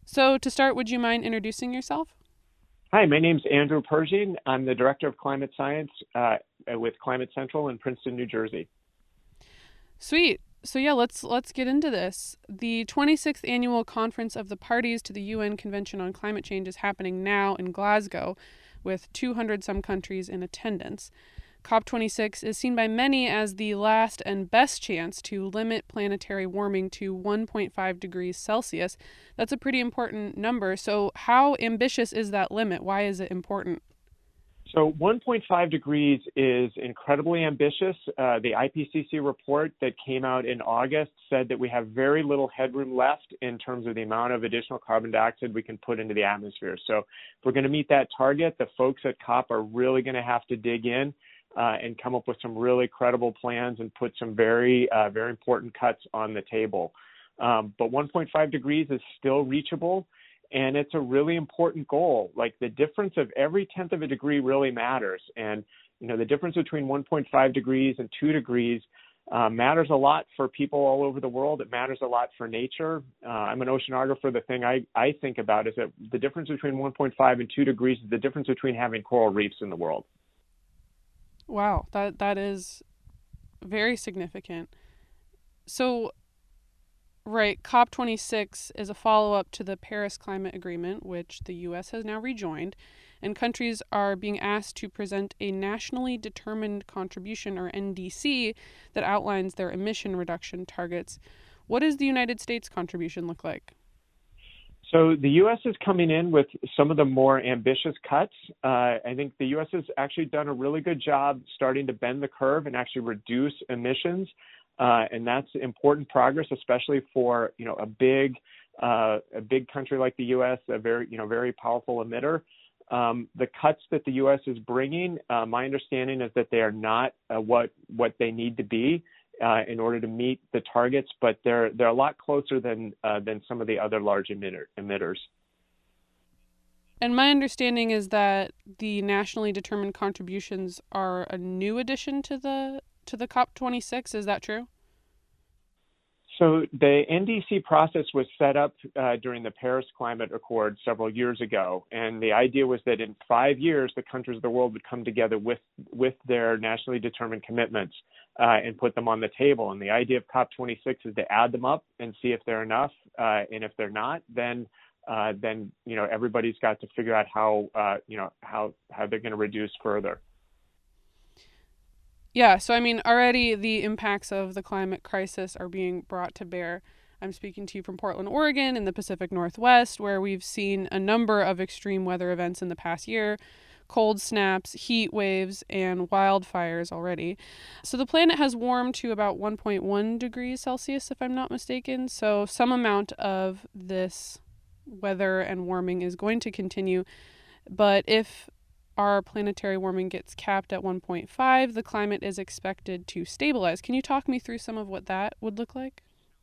So to start, would you mind introducing yourself? Hi, my name's Andrew Pershing. I'm the Director of Climate Science with Climate Central in Princeton, New Jersey. Sweet. So yeah, let's get into this. The 26th annual conference of the parties to the UN Convention on Climate Change is happening now in Glasgow with 200 some countries in attendance. COP26 is seen by many as the last and best chance to limit planetary warming to 1.5 degrees Celsius. That's a pretty important number. So how ambitious is that limit? Why is it important? So 1.5 degrees is incredibly ambitious. The IPCC report that came out in August said that we have very little headroom left in terms of the amount of additional carbon dioxide we can put into the atmosphere. So if we're going to meet that target, the folks at COP are really going to have to dig in and come up with some really credible plans and put some very important cuts on the table. But 1.5 degrees is still reachable. And it's a really important goal. Like the difference of every tenth of a degree really matters. And, the difference between 1.5 degrees and 2 degrees matters a lot for people all over the world. It matters a lot for nature. I'm an oceanographer. The thing I think about is that the difference between 1.5 and 2 degrees is the difference between having coral reefs in the world. Wow, that is very significant. So right, COP26 is a follow up to the Paris Climate Agreement, which the US has now rejoined, and countries are being asked to present a nationally determined contribution, or NDC, that outlines their emission reduction targets. What does the United States contribution look like? So the U.S. is coming in with some of the more ambitious cuts. I think the U.S. has actually done a really good job starting to bend the curve and actually reduce emissions. And that's important progress, especially for a big country like the U.S., a very powerful emitter. The cuts that the U.S. is bringing, my understanding is that they are not what they need to be in order to meet the targets, but they're a lot closer than some of the other large emitters. And my understanding is that the nationally determined contributions are a new addition to the COP26. Is that true? So the NDC process was set up during the Paris Climate Accord several years ago, and the idea was that in 5 years, the countries of the world would come together with their nationally determined commitments and put them on the table. And the idea of COP26 is to add them up and see if they're enough, and if they're not, then everybody's got to figure out how they're going to reduce further. Yeah, so I mean, already the impacts of the climate crisis are being brought to bear. I'm speaking to you from Portland, Oregon, in the Pacific Northwest, where we've seen a number of extreme weather events in the past year: cold snaps, heat waves, and wildfires already. So the planet has warmed to about 1.1 degrees Celsius, if I'm not mistaken. So some amount of this weather and warming is going to continue. But if our planetary warming gets capped at 1.5, the climate is expected to stabilize. Can you talk me through some of what that would look like?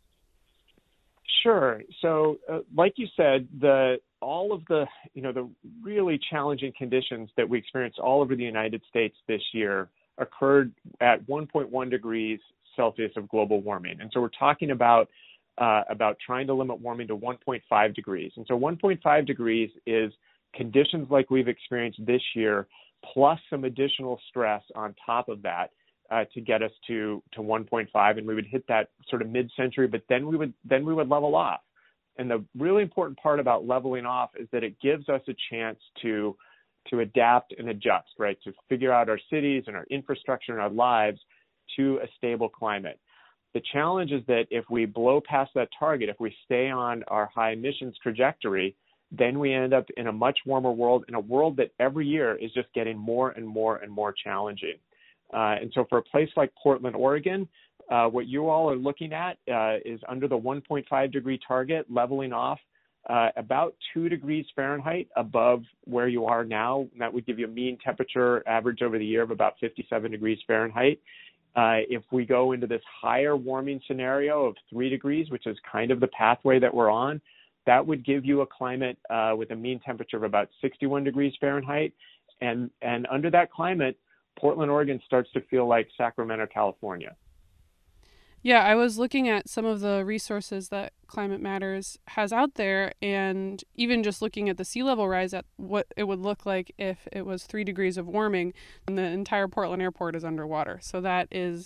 Sure. So, like you said, all of the really challenging conditions that we experienced all over the United States this year occurred at 1.1 degrees Celsius of global warming, and so we're talking about trying to limit warming to 1.5 degrees. And so 1.5 degrees is conditions like we've experienced this year, plus some additional stress on top of that to get us to 1.5, and we would hit that sort of mid-century. But then we would level off. And the really important part about leveling off is that it gives us a chance to adapt and adjust, right? To figure out our cities and our infrastructure and our lives to a stable climate. The challenge is that if we blow past that target, if we stay on our high emissions trajectory, then we end up in a much warmer world, in a world that every year is just getting more and more and more challenging. And so for a place like Portland, Oregon, what you all are looking at is under the 1.5 degree target, leveling off about 2 degrees Fahrenheit above where you are now. And that would give you a mean temperature average over the year of about 57 degrees Fahrenheit. If we go into this higher warming scenario of 3 degrees, which is kind of the pathway that we're on, that would give you a climate with a mean temperature of about 61 degrees Fahrenheit. And under that climate, Portland, Oregon starts to feel like Sacramento, California. Yeah, I was looking at some of the resources that Climate Matters has out there, and even just looking at the sea level rise, at what it would look like if it was 3 degrees of warming and the entire Portland airport is underwater. So that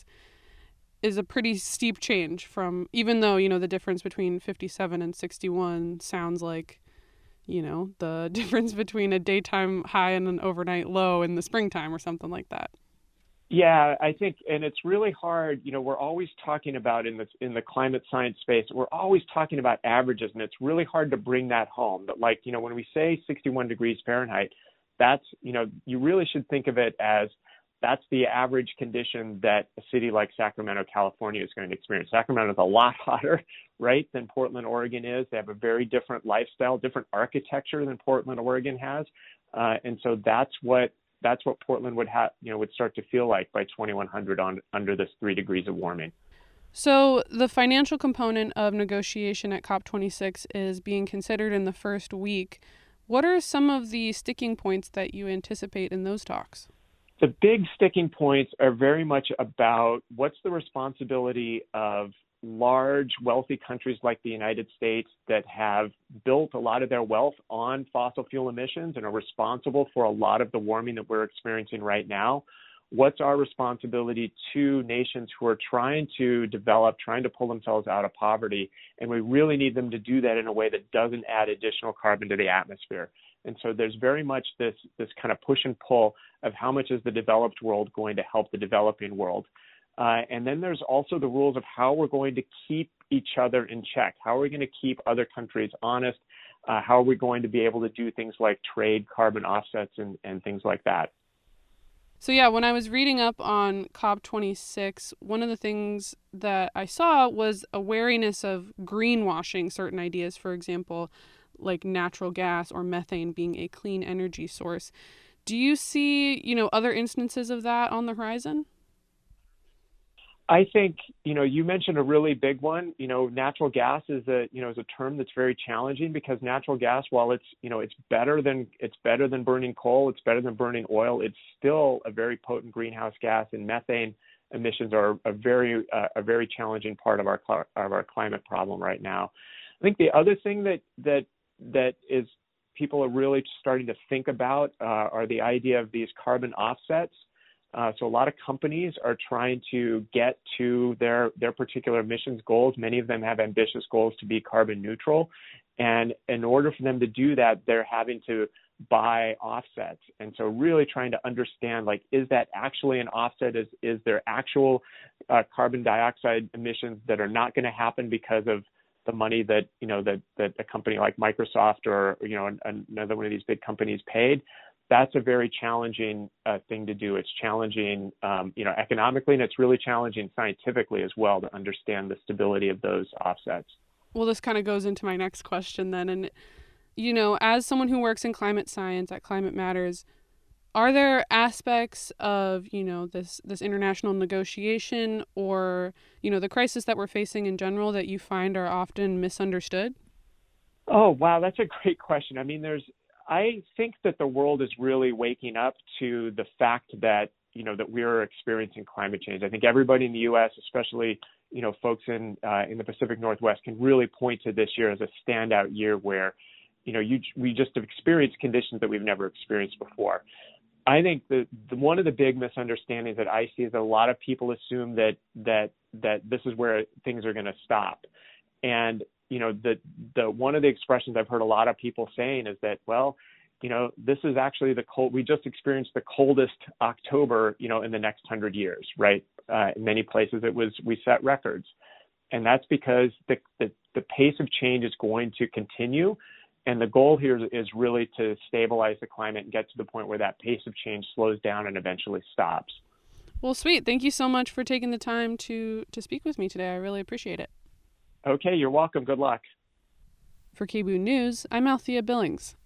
is a pretty steep change from, even though, the difference between 57 and 61 sounds like, the difference between a daytime high and an overnight low in the springtime or something like that. Yeah, I think, and it's really hard. We're always talking about in the climate science space, we're always talking about averages, and it's really hard to bring that home. But when we say 61 degrees Fahrenheit, that's, you really should think of it as that's the average condition that a city like Sacramento, California is going to experience. Sacramento is a lot hotter, right, than Portland, Oregon is. They have a very different lifestyle, different architecture than Portland, Oregon has. And so that's what Portland would start to feel like by 2100 under this 3 degrees of warming. So the financial component of negotiation at COP26 is being considered in the first week. What are some of the sticking points that you anticipate in those talks? The big sticking points are very much about what's the responsibility of large, wealthy countries like the United States that have built a lot of their wealth on fossil fuel emissions and are responsible for a lot of the warming that we're experiencing right now. What's our responsibility to nations who are trying to pull themselves out of poverty? And we really need them to do that in a way that doesn't add additional carbon to the atmosphere. And so there's very much this kind of push and pull of how much is the developed world going to help the developing world. And then there's also the rules of how we're going to keep each other in check. How are we going to keep other countries honest? How are we going to be able to do things like trade carbon offsets and things like that? So yeah, when I was reading up on COP26, one of the things that I saw was a wariness of greenwashing certain ideas, for example, like natural gas or methane being a clean energy source. Do you see, other instances of that on the horizon? I think, you mentioned a really big one. Natural gas is a term that's very challenging because natural gas, while it's better than burning coal, it's better than burning oil, it's still a very potent greenhouse gas, and methane emissions are a very challenging part of our climate problem right now. I think the other thing that is people are really starting to think about are the idea of these carbon offsets. So a lot of companies are trying to get to their particular emissions goals. Many of them have ambitious goals to be carbon neutral. And in order for them to do that, they're having to buy offsets. And so really trying to understand, is that actually an offset? Is there actual carbon dioxide emissions that are not going to happen because of the money that a company like Microsoft or another one of these big companies paid? That's a very challenging thing to do. It's challenging, economically, and it's really challenging scientifically as well to understand the stability of those offsets. Well, this kind of goes into my next question then. And, as someone who works in climate science at Climate Matters, are there aspects of, this international negotiation or, the crisis that we're facing in general that you find are often misunderstood? Oh, wow. That's a great question. I mean, I think that the world is really waking up to the fact that, that we're experiencing climate change. I think everybody in the U.S., especially, folks in the Pacific Northwest, can really point to this year as a standout year where, we just have experienced conditions that we've never experienced before. I think one of the big misunderstandings that I see is that a lot of people assume that this is where things are going to stop. And the one of the expressions I've heard a lot of people saying is that, well, this is actually we just experienced the coldest October, in the next 100 years, right? In many places we set records. And that's because the pace of change is going to continue. And the goal here is really to stabilize the climate and get to the point where that pace of change slows down and eventually stops. Well, sweet. Thank you so much for taking the time to speak with me today. I really appreciate it. Okay, you're welcome. Good luck. For KBOO News, I'm Althea Billings.